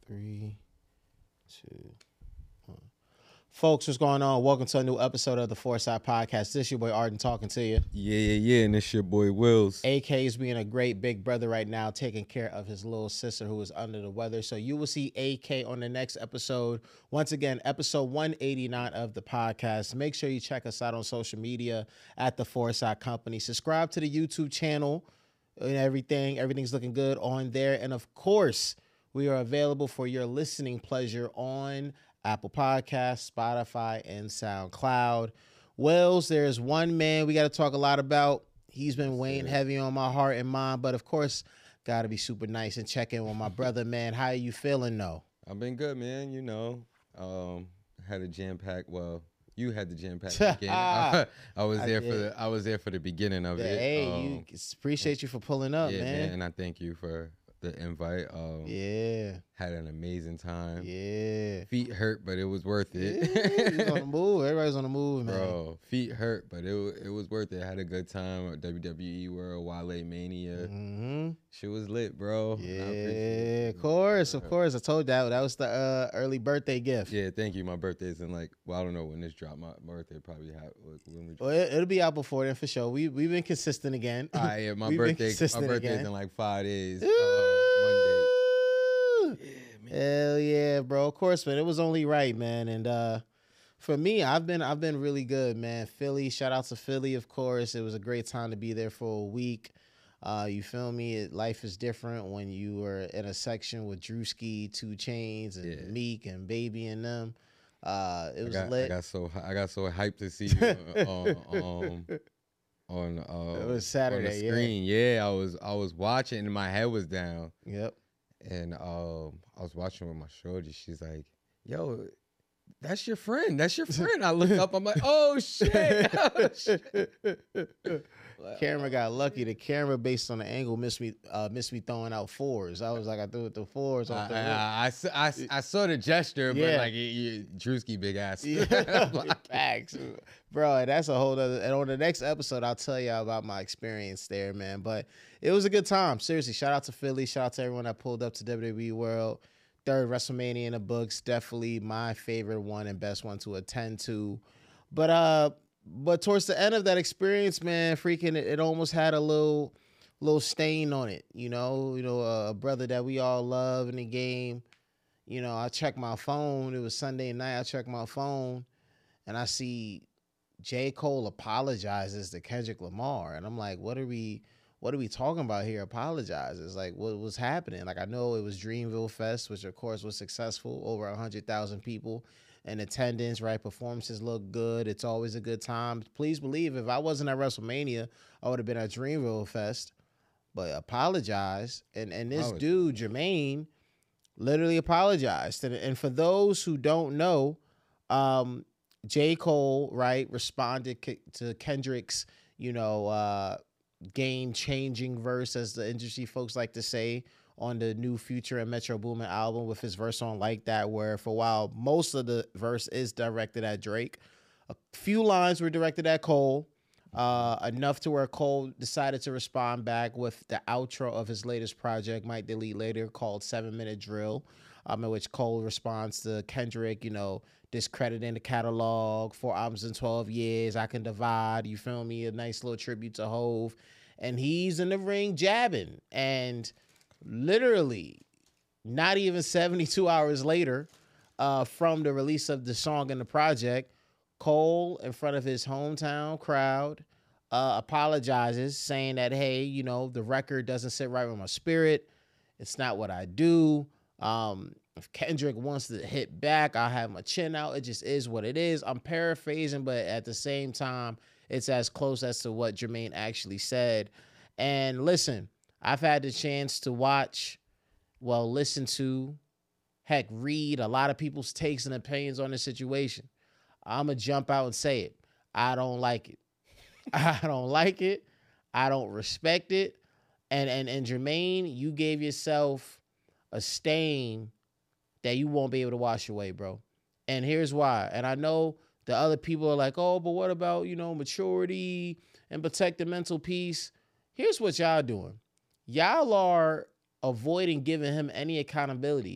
3, 2, 1. Folks, what's going on? Welcome to a new episode of the Foresight Podcast. This is your boy Arden talking to you. Yeah. And this your boy Wills. AK is being a great big brother right now, taking care of his little sister who is under the weather. So you will see AK on the next episode. Once again, episode 189 of the podcast. Make sure you check us out on social media at the Foresight Company. Subscribe to the YouTube channel and everything. Everything's looking good on there. And of course, we are available for your listening pleasure on Apple Podcasts, Spotify, and SoundCloud. Wells, there's one man we got to talk a lot about. He's been weighing heavy on my heart and mind, but of course, got to be super nice and check in with my brother, man. How are you feeling, though? I've been good, man. You know, had a jam pack. Well, you had the jam pack beginning. I was there for the beginning of it. Hey, appreciate you for pulling up, man. And I thank you for the invite. Had an amazing time. Yeah. Feet hurt, but it was worth it. He's on the move. Everybody's on the move, man. Bro, feet hurt, but it was worth it. Had a good time at WWE World, Wale Mania. Mm-hmm. Shit was lit, bro. Yeah, of course. I told you that was the early birthday gift. Yeah, thank you. My birthday's in I don't know when this dropped. My birthday probably when we. Well, it'll be out before then for sure. We've been consistent again. All right, yeah, my birthday's in 5 days. Monday. Yeah, hell yeah, bro. Of course, man. It was only right, man. And for me, I've been really good, man. Philly, shout out to Philly, of course. It was a great time to be there for a week. You feel me? Life is different when you were in a section with Drewski, 2 Chainz, and Meek and Baby and them. It was lit. I got so hyped to see you on it was Saturday, on the screen. Yeah, I was watching and my head was down. Yep. And I was watching with my shorty. She's like, "Yo, that's your friend. That's your friend." I look up. I'm like, "Oh shit!" Camera got lucky. The camera, based on the angle, missed me throwing out 4s. I was like, I threw it to 4s. I saw the gesture, but Drewski big ass. Facts, bro. And that's a whole other. And on the next episode, I'll tell y'all about my experience there, man. But it was a good time. Seriously, shout out to Philly. Shout out to everyone that pulled up to WWE World. 3rd WrestleMania in the books. Definitely my favorite one and best one to attend to. But towards the end of that experience, man, freaking it almost had a little stain on it. You know, a brother that we all love in the game. You know, I checked my phone. It was Sunday night. I checked my phone, and I see J. Cole apologizes to Kendrick Lamar, and I'm like, what are we talking about here? Apologizes, like what was happening? Like, I know it was Dreamville Fest, which of course was successful, over 100,000 people in attendance, right? Performances look good. It's always a good time. Please believe if I wasn't at WrestleMania, I would have been at Dreamville Fest. But apologize. And this dude, Jermaine, literally apologized. And for those who don't know, J. Cole, right, responded to Kendrick's, game-changing verse, as the industry folks like to say, on the new Future and Metro Boomin album with his verse on Like That, where for a while, most of the verse is directed at Drake. A few lines were directed at Cole, enough to where Cole decided to respond back with the outro of his latest project, Might Delete Later, called 7 Minute Drill, in which Cole responds to Kendrick, discrediting the catalog, 4 albums in 12 years, I Can Divide, you feel me? A nice little tribute to Hove. And he's in the ring jabbing. And literally, not even 72 hours later, from the release of the song and the project, Cole, in front of his hometown crowd, apologizes, saying that, hey, the record doesn't sit right with my spirit. It's not what I do. If Kendrick wants to hit back, I'll have my chin out. It just is what it is. I'm paraphrasing, but at the same time, it's as close as to what Jermaine actually said. And listen, I've had the chance to listen to, read a lot of people's takes and opinions on the situation. I'm going to jump out and say it. I don't like it. I don't like it. I don't respect it. And Jermaine, you gave yourself a stain that you won't be able to wash away, bro. And here's why. And I know the other people are like, oh, but what about, maturity and protect the mental peace? Here's what y'all doing. Y'all are avoiding giving him any accountability.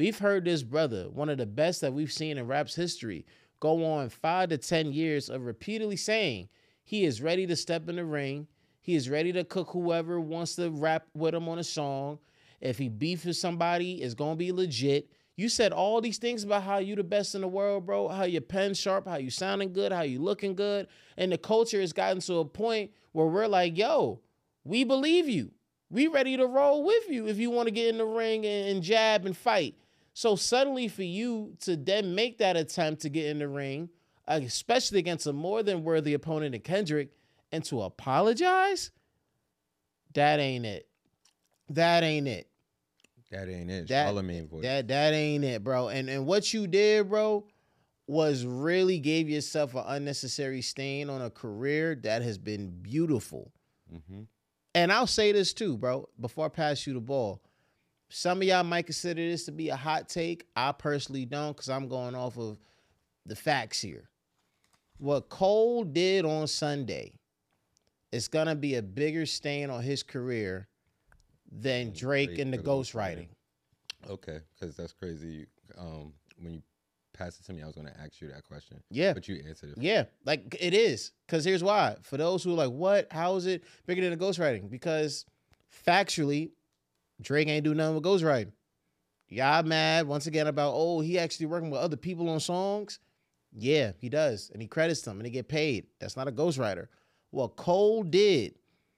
We've heard this brother, one of the best that we've seen in rap's history, go on 5 to 10 years of repeatedly saying he is ready to step in the ring. He is ready to cook whoever wants to rap with him on a song. If he beefs with somebody, it's going to be legit. You said all these things about how you the best in the world, bro, how your pen sharp, how you sounding good, how you looking good. And the culture has gotten to a point where we're like, yo, we believe you. We ready to roll with you if you want to get in the ring and jab and fight. So suddenly for you to then make that attempt to get in the ring, especially against a more than worthy opponent in Kendrick, and to apologize, that ain't it. That ain't it. That ain't it. Charlamagne voice. That ain't it, bro. And what you did, bro, was really gave yourself an unnecessary stain on a career that has been beautiful. Mm-hmm. And I'll say this too, bro, before I pass you the ball. Some of y'all might consider this to be a hot take. I personally don't, because I'm going off of the facts here. What Cole did on Sunday is going to be a bigger stain on his career than Drake and the ghostwriting. Okay, because that's crazy. When you passed it to me, I was going to ask you that question. Yeah. But you answered it. Yeah, like it is. Because here's why. For those who are like, what? How is it bigger than the ghostwriting? Because factually, Drake ain't do nothing with ghostwriting. Y'all mad once again about, oh, he actually working with other people on songs? Yeah, he does. And he credits them and he get paid. That's not a ghostwriter. What Cole did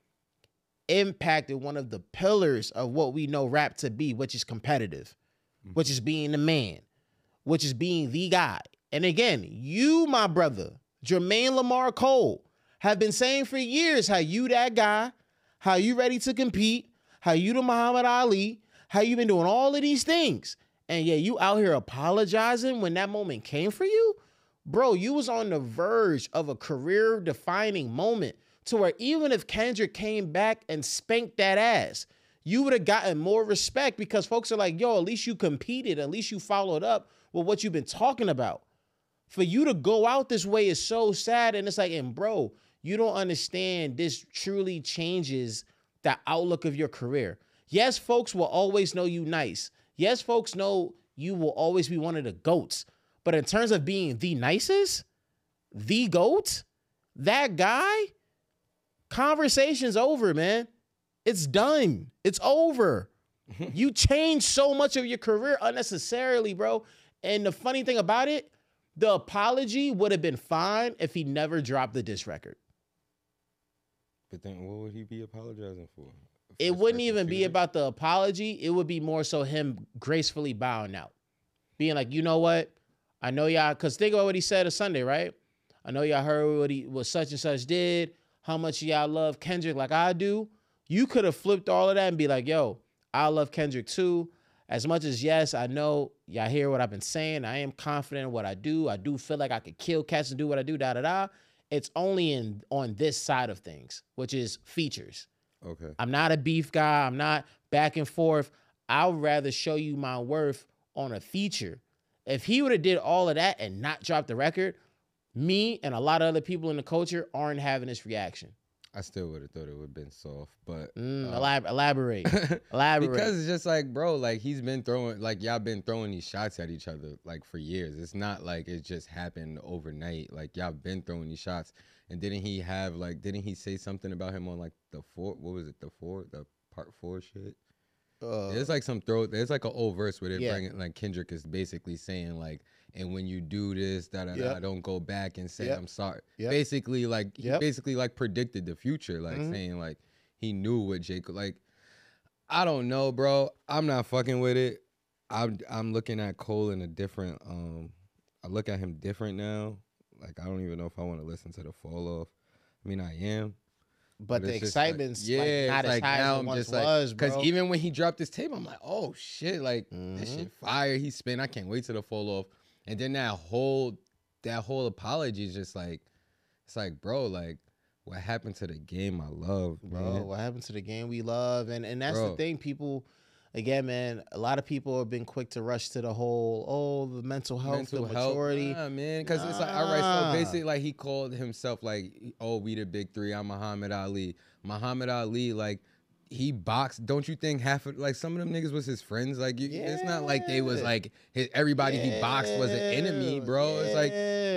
impacted one of the pillars of what we know rap to be, which is competitive, which is being the man, which is being the guy. And again, you, my brother, Jermaine Lamar Cole, have been saying for years how you that guy, how you ready to compete, how you the Muhammad Ali, how you been doing all of these things. And yeah, you out here apologizing when that moment came for you? Bro, you was on the verge of a career-defining moment to where even if Kendrick came back and spanked that ass, you would have gotten more respect because folks are like, yo, at least you competed. At least you followed up with what you've been talking about. For you to go out this way is so sad. And it's like, and bro, you don't understand this truly changes the outlook of your career. Yes, folks will always know you nice. Yes, folks know you will always be one of the GOATs. But in terms of being the nicest, the GOAT, that guy, conversation's over, man. It's done. It's over. You changed so much of your career unnecessarily, bro. And the funny thing about it, the apology would have been fine if he never dropped the diss record. But then what would he be apologizing for? It wouldn't even be about the apology. It would be more so him gracefully bowing out. Being like, you know what? I know y'all, because think about what he said on Sunday, right? I know y'all heard what such and such did, how much y'all love Kendrick like I do. You could have flipped all of that and be like, yo, I love Kendrick too. As much as, yes, I know y'all hear what I've been saying. I am confident in what I do. I do feel like I could kill cats and do what I do, da-da-da. It's only on this side of things, which is features. Okay. I'm not a beef guy. I'm not back and forth. I'd rather show you my worth on a feature. If he would have did all of that and not dropped the record, me and a lot of other people in the culture aren't having this reaction. I still would have thought it would have been soft, but elaborate. Because it's just like, bro, like he's been throwing, like y'all been throwing these shots at each other like for years. It's not like it just happened overnight. Like y'all been throwing these shots, and didn't he say something about him on like the part 4 shit? There's like there's like an old verse where they're bringing, like Kendrick is basically saying like, and when you do this, don't go back and say I'm sorry. Basically, like he basically like predicted the future, like saying like he knew what Jacob, like I don't know, bro. I'm not fucking with it. I'm looking at Cole in a different. I look at him different now. Like I don't even know if I want to listen to the fall off. I mean, I am. But the excitement's not as high as it once was, bro. Because even when he dropped this tape, I'm like, oh shit, like this shit fire. He spin. I can't wait till the fall off. And then that whole apology is just like, it's like, bro, like what happened to the game I love, bro? Man? What happened to the game we love? And that's the thing, people. Again, man, a lot of people have been quick to rush to the whole, the mental health, the maturity. Nah, man, because it's like, all right, so basically, like, he called himself, like, oh, we the big three, I'm Muhammad Ali. Muhammad Ali, like, he boxed. Don't you think half of like some of them niggas was his friends? Like it's not like they was like everybody he boxed was an enemy, bro. It's like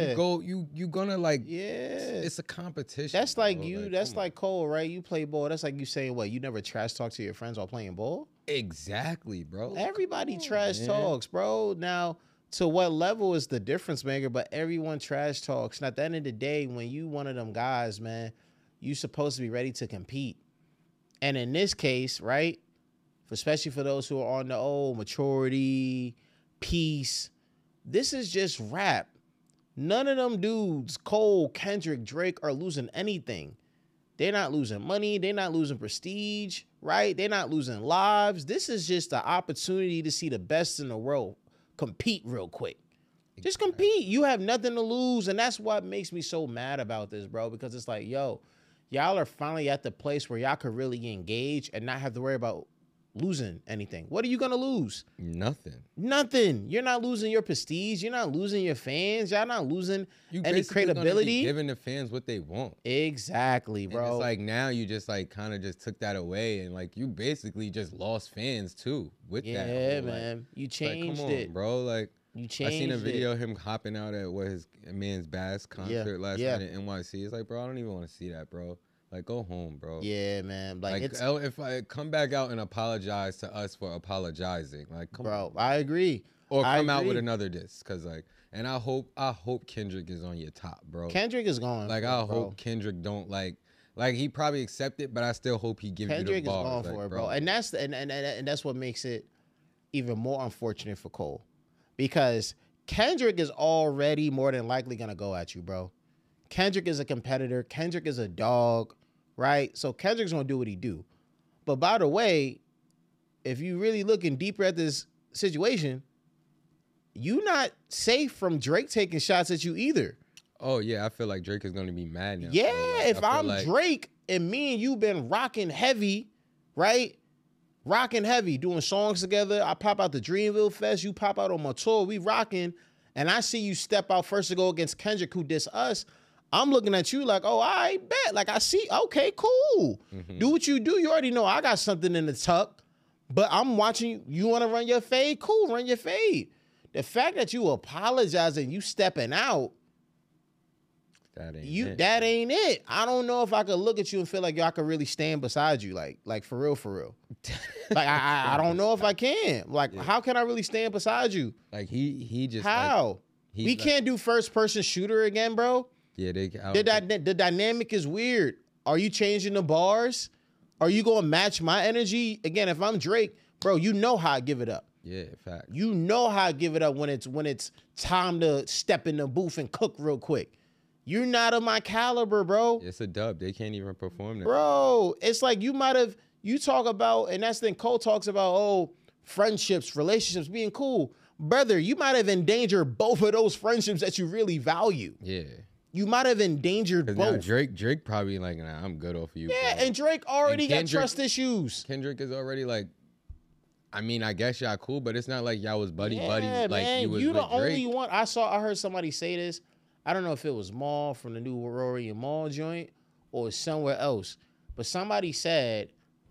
you gonna like it's a competition. That's like bro. That's like Cole, right? You play ball. That's like you saying what? You never trash talk to your friends while playing ball? Exactly, bro. Everybody trash talks, bro. Now, to what level is the difference maker? But everyone trash talks. And at the end of the day, when you one of them guys, man, you supposed to be ready to compete. And in this case, right, especially for those who are on the maturity, peace, this is just rap. None of them dudes, Cole, Kendrick, Drake, are losing anything. They're not losing money. They're not losing prestige, right? They're not losing lives. This is just the opportunity to see the best in the world compete real quick. Just compete. You have nothing to lose. And that's what makes me so mad about this, bro, because it's like, yo, y'all are finally at the place where y'all could really engage and not have to worry about losing anything. What are you going to lose? Nothing. You're not losing your prestige. You're not losing your fans. Y'all not losing any credibility. Giving the fans what they want. Exactly, bro. And it's like now you just like kind of just took that away and like you basically just lost fans too with that. Yeah, man. Like, you changed come on, bro. Like you changed I seen a video of him hopping out at his man's Bass concert last night at NYC. It's like, bro, I don't even want to see that, bro. Like, go home, bro. Yeah, man. Like if I come back out and apologize to us for apologizing, like, come on, bro. I agree. Or come out with another diss, cause like, and I hope Kendrick is on your top, bro. Kendrick is going. Like, I hope Kendrick don't like he probably accept it, but I still hope he gives you the bars. Kendrick is going for it, bro. And that's and that's what makes it even more unfortunate for Cole, because Kendrick is already more than likely gonna go at you, bro. Kendrick is a competitor. Kendrick is a dog, right? So Kendrick's gonna do what he do. But by the way, if you really looking deeper at this situation, you not safe from Drake taking shots at you either. Oh yeah, I feel like Drake is gonna be mad now. Yeah, if I'm Drake and me and you been rocking heavy, right? Rocking heavy, doing songs together. I pop out the Dreamville Fest, you pop out on my tour, we rocking, and I see you step out first to go against Kendrick, who diss us. I'm looking at you like, oh, I bet. Like, I see, okay, cool. Mm-hmm. Do what you do. You already know I got something in the tuck, but I'm watching you. You want to run your fade? Cool, run your fade. The fact that you apologizing, you stepping out, that ain't it. I don't know if I could look at you and feel like I could really stand beside you, like for real. Like, I don't know if I can. Like, how can I really stand beside you? Like, he just... How? We can't do first-person shooter again, bro. Yeah, the dynamic is weird. Are you changing the bars? Are you going to match my energy? Again, if I'm Drake, bro, you know how I give it up. Yeah, fact. You know how I give it up when it's time to step in the booth and cook real quick. You're not of my caliber, bro. It's a dub. They can't even perform that. Bro, it's like you talk about, and that's then Cole talks about, friendships, relationships being cool. Brother, you might have endangered both of those friendships that you really value. Yeah. You might have endangered both. Now Drake probably like, nah, I'm good off of you. Yeah, bro. And Drake already got trust issues. Kendrick is already like, I mean, I guess y'all cool, but it's not like y'all was buddy. Like man, you was you with the Drake. only one. I heard somebody say this. I don't know if it was Maul from the new Rory and Maul joint or somewhere else, but somebody said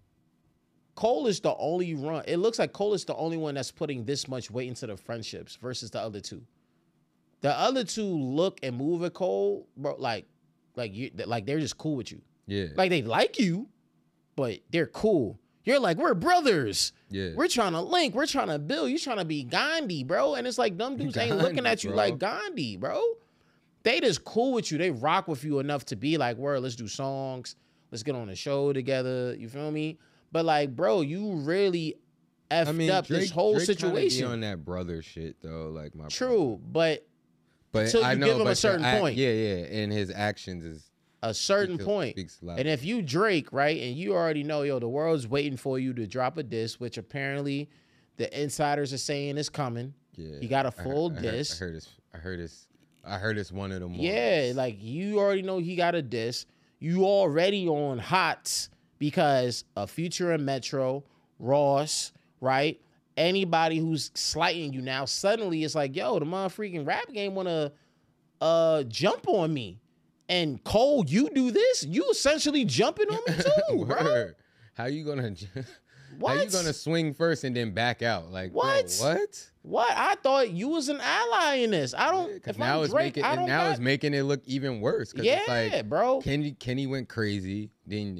Cole is the only one. It looks like Cole is the only one that's putting this much weight into the friendships versus the other two. The other two look and move at Cole, bro, like they're just cool with you. Yeah. Like they like you, but they're cool. You're like, we're brothers. Yeah. We're trying to link. We're trying to build. You trying to be Gandhi, bro. And it's like, them dudes ain't looking at you like Gandhi, bro. They just cool with you. They rock with you enough to be like, word, let's do songs. Let's get on the show together. You feel me? But like, bro, you really effed up this whole situation. Be on that brother shit though, like my true, brother. But until you give him a certain point. Yeah, and his actions is a certain point. And if you Drake, right, and you already know, the world's waiting for you to drop a diss, which apparently the insiders are saying is coming. Yeah, you got a full diss. I heard it's one of them. Yeah, like you already know he got a diss. You already on hots because of Future and Metro, Ross, right? Anybody who's slighting you now, suddenly it's like, yo, the motherfucking rap game wanna jump on me. And Cole, you do this, you essentially jumping on me too, bro. How you gonna What? how you gonna swing first and then back out? Like, What? bro, what? What? I thought you was an ally in this. I don't. Because If now I'm it's Drake, making I don't. it's making it look even worse. Cause Yeah, it's like, bro. Kenny went crazy. Then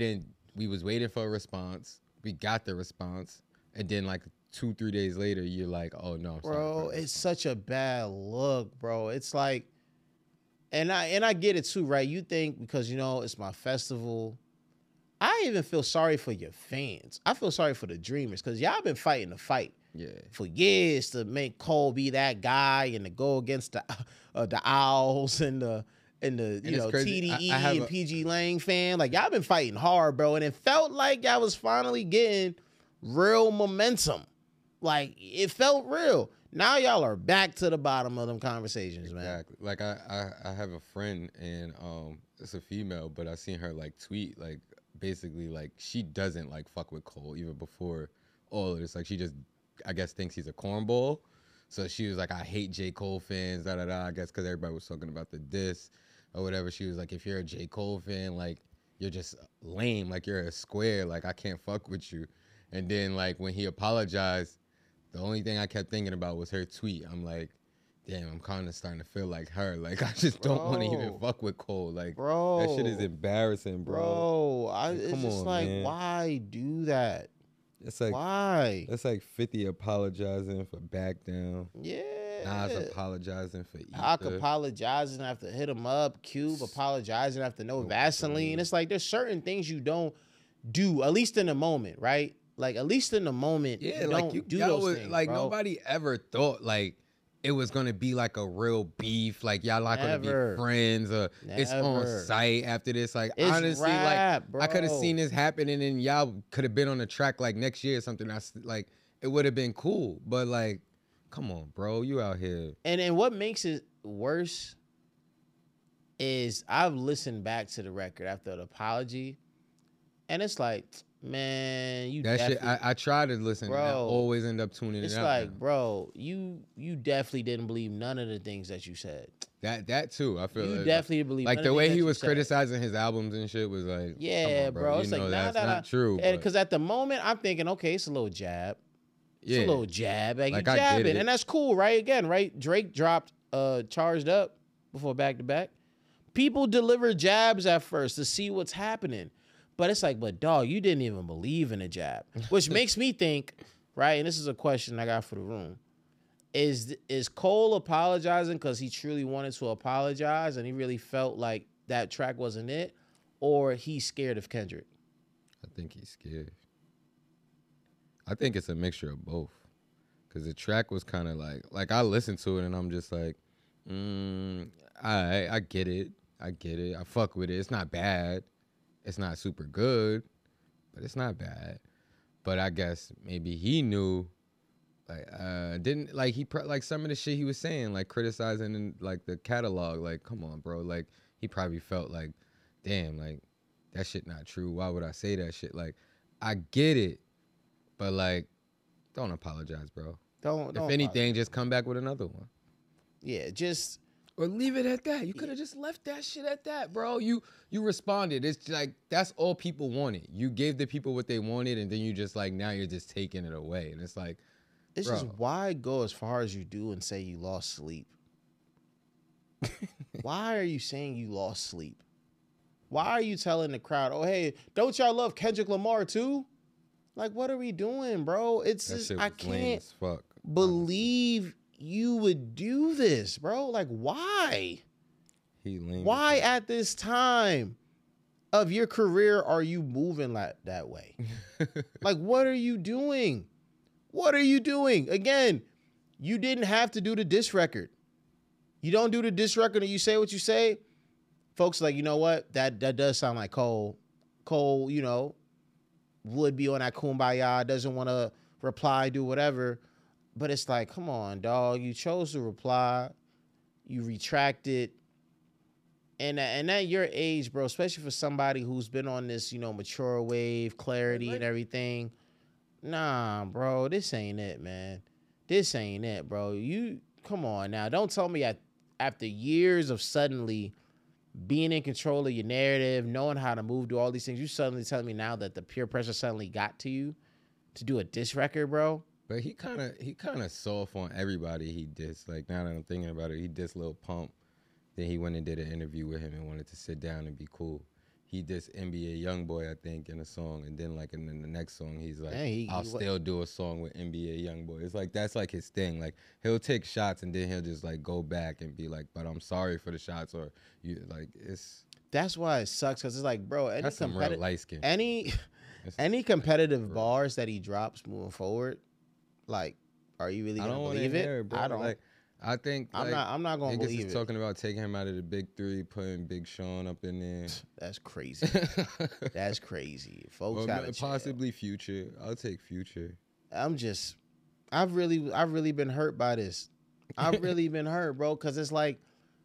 we was waiting for a response. We got the response, and then like 2-3 days later, you're like, oh no, I'm sorry, Bro, it's such a bad look, bro. It's like, and I get it too, right? You think because it's my festival. I even feel sorry for your fans. I feel sorry for the Dreamers because y'all been fighting the fight Yeah. for years to make Cole be that guy and to go against the Owls and the it's crazy. TDE I have and PG Lang fan. Like y'all been fighting hard, bro, and it felt like y'all was finally getting real momentum. Like it felt real. Now y'all are back to the bottom of them conversations, man. Exactly. Like I have a friend and it's a female, but I seen her like tweet like basically like she doesn't like fuck with Cole even before all of this. Like she just I guess thinks he's a cornball. So she was like, I hate J. Cole fans, da da da. I guess because everybody was talking about the diss or whatever. She was like, if you're a J. Cole fan, like you're just lame, like you're a square, like I can't fuck with you. And then like when he apologized, the only thing I kept thinking about was her tweet. I'm like, damn, I'm kind of starting to feel like her. Like, I just don't want to even fuck with Cole. Like, Bro, that shit is embarrassing, bro. It's come just on, like, man. why do that? It's like, why? It's like 50 apologizing for Back Down. Yeah. Nas apologizing for Ether. Pac apologizing after hit him up. Cube apologizing after no Vaseline. It's like there's certain things you don't do, at least in the moment, right? Like at least in the moment, yeah, you like don't do those things. Like bro. nobody ever thought like it was gonna be like a real beef. Like y'all not gonna be friends or it's on site after this. Like it's honestly, rap, like bro. I could have seen this happening and y'all could have been on the track like next year or something. Like it would have been cool. But like, come on, bro, you out here. And what makes it worse is I've listened back to the record after the apology, and it's like, man, you that shit. I try to listen, bro. And I always end up tuning it out. It's like, bro, you definitely didn't believe none of the things that you said. That too. I feel you like, definitely believe like none the of way the he things was that criticizing his albums and shit was like, yeah, on, bro. It's you like know, now that's not true. Because at the moment I'm thinking, okay, it's a little jab. It's a little jab. Like you jabbing, and that's cool, right? Again, right? Drake dropped Charged Up before Back to Back. People deliver jabs at first to see what's happening. But it's like, but dog, you didn't even believe in a jab. Which makes me think, right? And this is a question I got for the room. Is Cole apologizing because he truly wanted to apologize and he really felt like that track wasn't it? Or he's scared of Kendrick? I think he's scared. I think it's a mixture of both. Because the track was kind of like I listened to it and I'm just like, I get it. I get it. I fuck with it. It's not bad. It's not super good, but it's not bad. But I guess maybe he knew, like, didn't like he like some of the shit he was saying, like criticizing in, like the catalog. Like, come on, bro. Like he probably felt like, damn, like that shit not true. Why would I say that shit? Like, I get it, but like, don't apologize, bro. Don't. If anything, just come back with another one. Yeah, just. Or leave it at that. You could have just left that shit at that, bro. You responded. It's like that's all people wanted. You gave the people what they wanted, and then you just like now you're just taking it away. And it's like, it's just why go as far as you do and say you lost sleep? Why are you saying you lost sleep? Why are you telling the crowd, oh hey, don't y'all love Kendrick Lamar too? Like, what are we doing, bro? It's that just shit I was lame can't as fuck, believe you would do this, bro. Like, why? He lame. Why at this time of your career are you moving that way? Like, what are you doing? What are you doing? Again, you didn't have to do the diss record. You don't do the diss record and you say what you say. Folks are like, you know what? That does sound like Cole. Cole, you know, would be on that Kumbaya, doesn't want to reply, do whatever. But it's like, come on, dog. You chose to reply. You retracted. And at your age, bro, especially for somebody who's been on this, you know, mature wave, clarity and everything. Nah, bro, this ain't it, man. This ain't it, bro. You, come on now. Don't tell me after years of suddenly being in control of your narrative, knowing how to move, do all these things. You suddenly telling me now that the peer pressure suddenly got to you to do a diss record, bro? But he kind of soft on everybody he dissed. Like, now that I'm thinking about it, he dissed Lil Pump. Then he went and did an interview with him and wanted to sit down and be cool. He dissed NBA Youngboy, I think, in a song. And then, like, in the next song, he's like, I'll still do a song with NBA Youngboy. It's like, that's like his thing. Like, he'll take shots and then he'll just, like, go back and be like, but I'm sorry for the shots. Or, you like, it's... That's why it sucks, because it's like, bro, that's some real light skin. Any competitive bars that he drops moving forward, like, are you really gonna believe it? Bro. I don't. Like, I think I'm not gonna believe it. Talking about taking him out of the big three, putting Big Sean up in there. That's crazy. That's crazy. Folks got possibly Future. I'll take Future. I've really been hurt by this. I've really been hurt, bro, because it's like,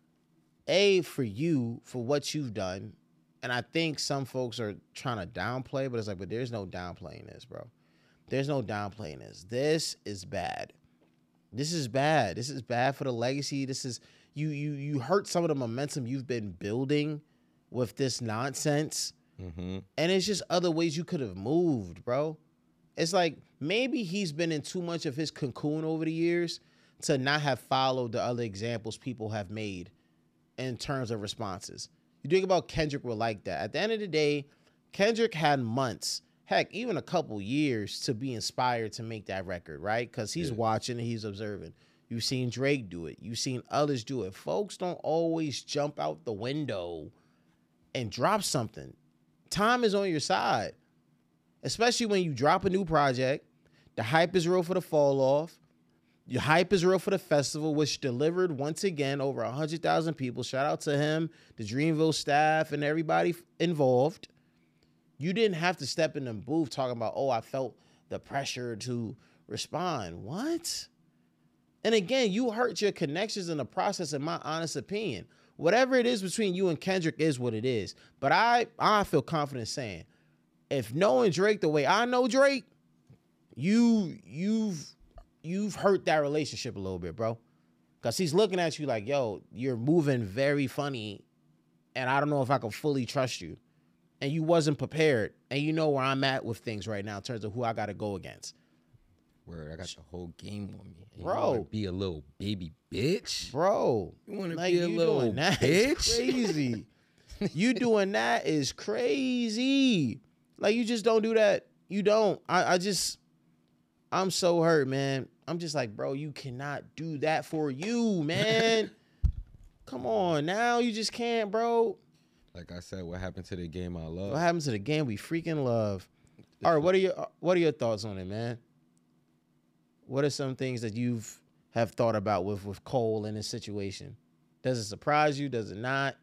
for you, for what you've done, and I think some folks are trying to downplay, but it's like, but there's no downplaying this, bro. There's no downplaying this. This is bad. This is bad. This is bad for the legacy. This is you hurt some of the momentum you've been building with this nonsense. Mm-hmm. And it's just other ways you could have moved, bro. It's like maybe he's been in too much of his cocoon over the years to not have followed the other examples people have made in terms of responses. You think about Kendrick were like that. At the end of the day, Kendrick had months, heck, even a couple years to be inspired to make that record, right? Because he's watching and he's observing. You've seen Drake do it. You've seen others do it. Folks don't always jump out the window and drop something. Time is on your side, especially when you drop a new project. The hype is real for the fall off. Your hype is real for the festival, which delivered once again over 100,000 people. Shout out to him, the Dreamville staff, and everybody involved. You didn't have to step in the booth talking about, I felt the pressure to respond. What? And again, you hurt your connections in the process, in my honest opinion. Whatever it is between you and Kendrick is what it is. But I feel confident saying, if knowing Drake the way I know Drake, you've hurt that relationship a little bit, bro. Because he's looking at you like, yo, you're moving very funny, and I don't know if I can fully trust you. And you wasn't prepared, and you know where I'm at with things right now in terms of who I got to go against. Word, I got the whole game on me. And bro. You wanna be a little baby bitch? Bro. You want to be a little bitch? Crazy. You doing that is crazy. Like, you just don't do that. You don't. I'm so hurt, man. I'm just like, bro, you cannot do that for you, man. Come on now. You just can't, bro. Like I said, what happened to the game I love? What happened to the game we freaking love? All right, what are your thoughts on it, man? What are some things that have thought about with Cole in this situation? Does it surprise you? Does it not?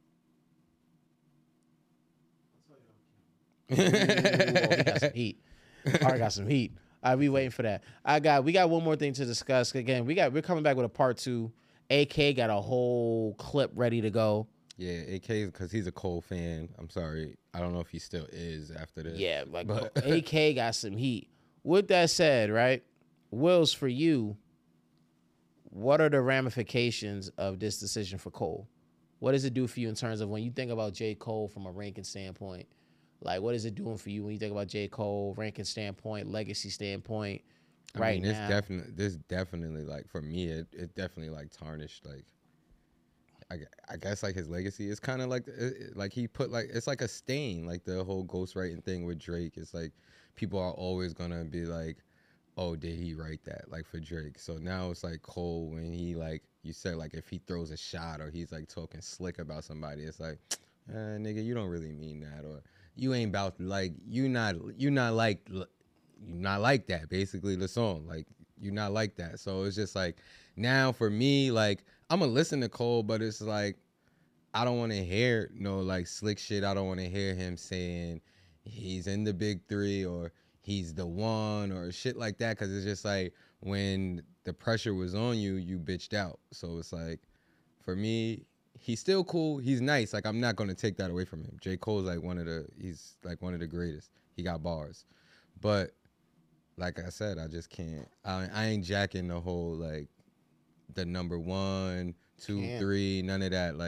Ooh, he got some heat. I got some heat. All right, we waiting for that. We got one more thing to discuss. Again, we're coming back with a part 2. AK got a whole clip ready to go. Yeah, AK, because he's a Cole fan. I'm sorry. I don't know if he still is after this. Yeah, but AK got some heat. With that said, right, Wills, for you, what are the ramifications of this decision for Cole? What does it do for you in terms of when you think about J. Cole from a ranking standpoint? Like, what is it doing for you when you think about J. Cole, ranking standpoint, legacy standpoint, right now? This definitely, like, for me, it definitely, like, tarnished, like, I guess, like, his legacy is kind of like he put, like, it's like a stain, like the whole ghostwriting thing with Drake. It's like people are always going to be like, oh, did he write that, like, for Drake? So now it's like Cole, when he, like, you said, like, if he throws a shot or he's, like, talking slick about somebody, it's like, nigga, you don't really mean that, or you ain't about, like, you not like that, basically, the song. Like, you not like that. So it's just like, now for me, like, I'm gonna listen to Cole, but it's like, I don't want to hear no, like, slick shit. I don't want to hear him saying he's in the big 3 or he's the one or shit like that, because it's just like, when the pressure was on you, you bitched out. So it's like, for me, he's still cool. He's nice. Like, I'm not going to take that away from him. J. Cole's like he's like one of the greatest. He got bars. But like I said, I just can't. I ain't jacking the whole, like, the number 1, 2, 3, none of that. Like,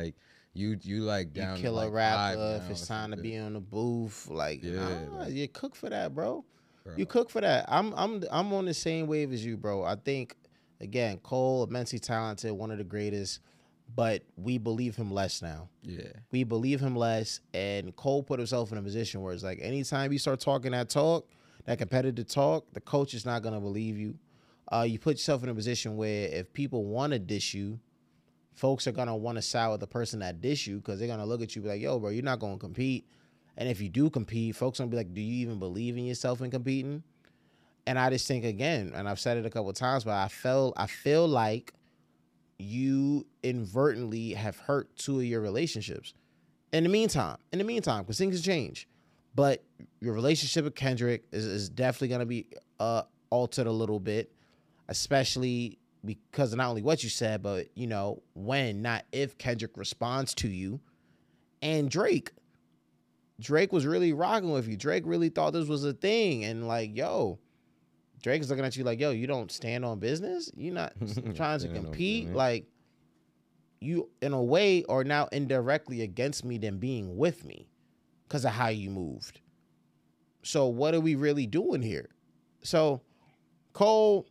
You like You down to kill a like five rapper now if it's or time to something. be on the booth. Like, Yeah, nah, like, you cook for that, bro. bro. You cook for that. I'm on the same wave as you, bro. I think again, Cole immensely talented, one of the greatest, but we believe him less now. Yeah. We believe him less, and Cole put himself in a position where it's like anytime you start talking that talk, that competitive talk, the coach is not gonna believe you. You put yourself in a position where if people want to diss you, folks are gonna want to side with the person that diss you because they're gonna look at you and be like, "Yo, bro, you're not gonna compete." And if you do compete, folks gonna be like, "Do you even believe in yourself in competing?" And I just think again, and I've said it a couple of times, but I feel like you inadvertently have hurt two of your relationships. In the meantime, because things change, but your relationship with Kendrick is definitely gonna be altered a little bit, especially because of not only what you said, but when, not if Kendrick responds to you. And Drake was really rocking with you. Drake really thought this was a thing, and like, yo, Drake is looking at you like, yo, you don't stand on business. You're not trying to compete. Like, you, in a way, are now indirectly against me than being with me because of how you moved. So what are we really doing here? So, Cole,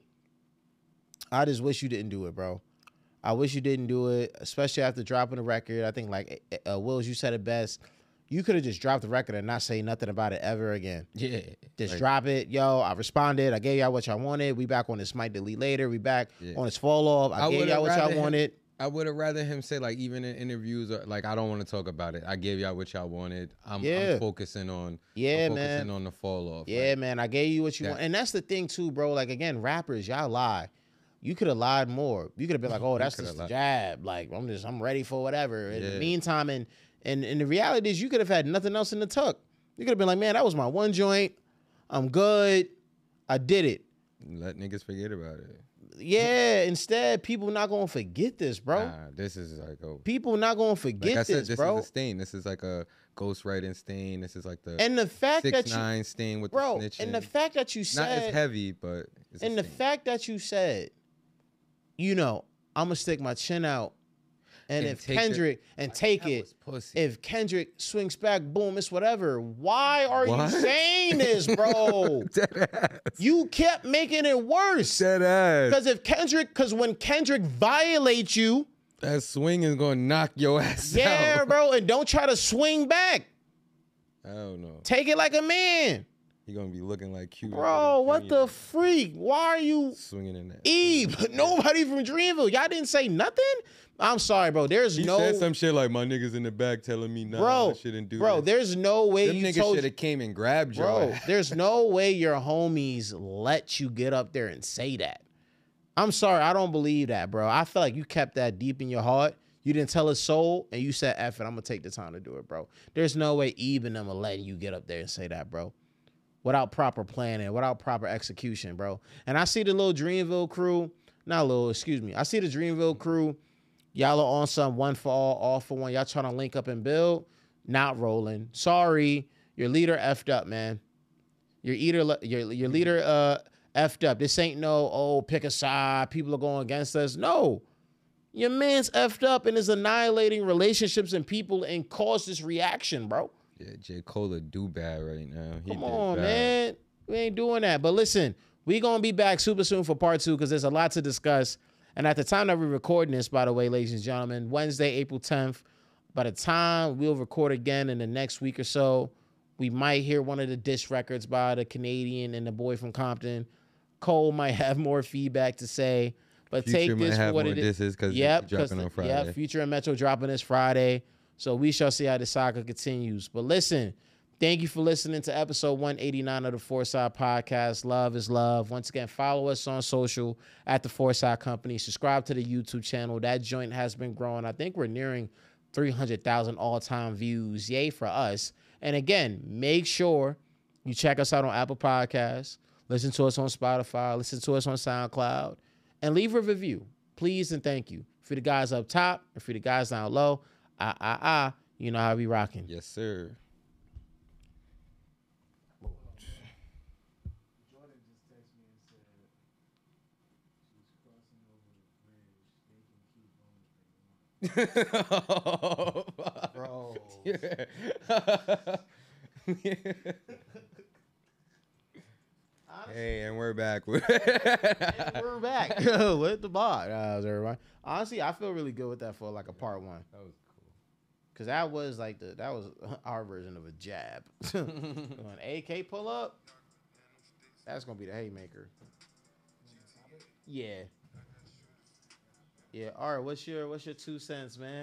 I just wish you didn't do it, bro. I wish you didn't do it, especially after dropping the record. I think, like, Wills, you said it best. You could have just dropped the record and not say nothing about it ever again. Yeah. Just drop it. Yo, I responded. I gave y'all what y'all wanted. We back on this might delete later. We back on this fall off. I gave y'all what y'all wanted. I would have rather him say, like, even in interviews, like, I don't want to talk about it. I gave y'all what y'all wanted. I'm focusing on the fall off. Yeah, like, man. I gave you what you want. And that's the thing, too, bro. Like, again, rappers, y'all lie. You could have lied more. You could have been like, oh, that's just a jab. Like, I'm ready for whatever. In the meantime, and the reality is you could have had nothing else in the tuck. You could have been like, man, that was my one joint. I'm good. I did it. Let niggas forget about it. Yeah, instead, people not going to forget this, bro. Nah, this is like people not going to forget like I said, this, bro. This is a stain. This is like a ghostwriting stain. This is like the and the fact 6ix9ine stain with the snitching. And the fact that you said, not as heavy, but it's and the fact that you said, I'm gonna stick my chin out, and if Kendrick if Kendrick swings back, boom, it's whatever. Why are you saying this, bro? You kept making it worse. Because when Kendrick violates you, that swing is gonna knock your ass out. Yeah, bro, and don't try to swing back. I don't know. Take it like a man. He gonna be looking like cute. Bro, what the freak? Why are you swinging in that? Eve, nobody from Dreamville. Y'all didn't say nothing? I'm sorry, bro. He said some shit like my niggas in the back telling me I shouldn't do Bro, there's no way them niggas should have came and grabbed you. Bro, there's no way your homies let you get up there and say that. I'm sorry, I don't believe that, bro. I feel like you kept that deep in your heart. You didn't tell his soul, and you said, F it, I'm gonna take the time to do it, bro. There's no way Eve and them are letting you get up there and say that, bro. Without proper planning, without proper execution, bro. And I see the little Dreamville crew, I see the Dreamville crew, y'all are on some one for all, all for one. Y'all trying to link up and build, not rolling. Sorry, your leader effed up, man. Your leader effed up. This ain't no, pick a side, people are going against us. No. Your man's effed up and is annihilating relationships and people and caused this reaction, bro. Yeah, J. Cole do bad right now. Come on, man. We ain't doing that. But listen, we going to be back super soon for part 2 because there's a lot to discuss. And at the time that we're recording this, by the way, ladies and gentlemen, Wednesday, April 10th, by the time we'll record again in the next week or so, we might hear one of the diss records by the Canadian and the boy from Compton. Cole might have more feedback to say. But Future take this for what it is. Future and Metro dropping this Friday. So we shall see how the saga continues. But listen, thank you for listening to episode 189 of the Foresight Podcast. Love is love. Once again, follow us on social at the Foresight Company. Subscribe to the YouTube channel. That joint has been growing. I think we're nearing 300,000 all-time views. Yay for us. And again, make sure you check us out on Apple Podcasts. Listen to us on Spotify. Listen to us on SoundCloud. And leave a review. Please and thank you. For the guys up top and for the guys down low, you know how we rocking. Yes, sir. Oh, fuck. Bro. Yeah. Hey, and we're back. And we're back with the bot. Everybody. Honestly, I feel really good with that for like a part one. That was cool. Cause that was like that was our version of a jab. When AK pull up, that's gonna be the haymaker. Yeah. Yeah. All right. What's your 2 cents, man?